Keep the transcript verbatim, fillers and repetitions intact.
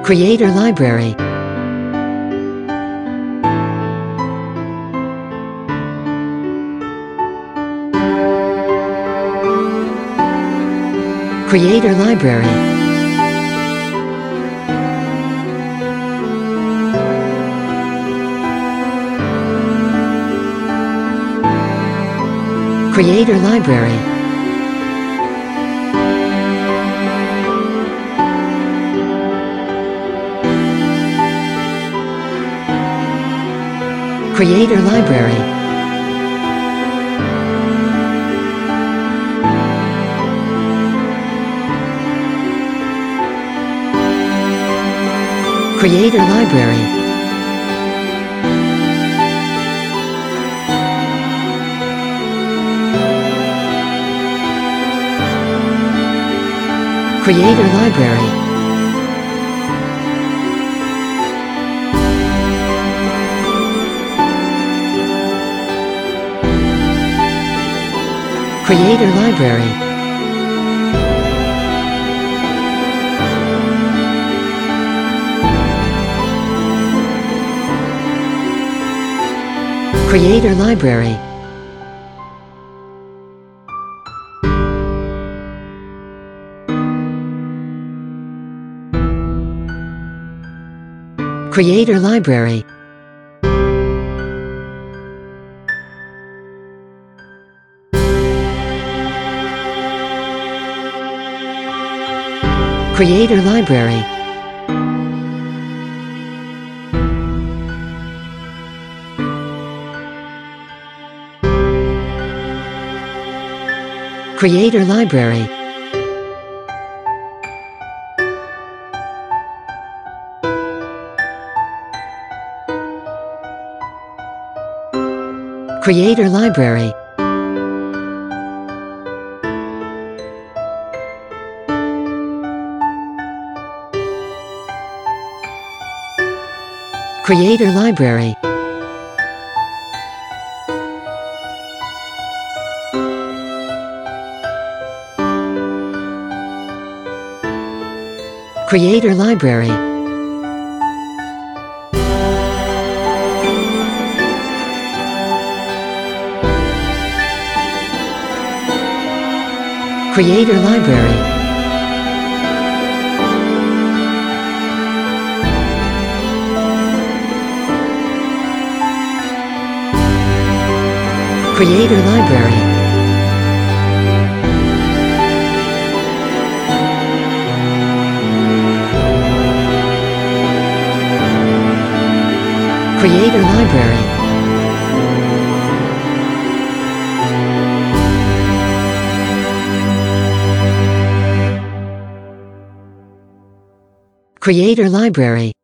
Creator Library. Creator Library. Creator Library. Creator Library. Creator Library. Creator Library. Creator Library. Creator Library. Creator Library. Creator Library. Creator Library. Creator Library. Creator Library. Creator Library. Creator Library. Creator Library. Creator Library. Creator Library.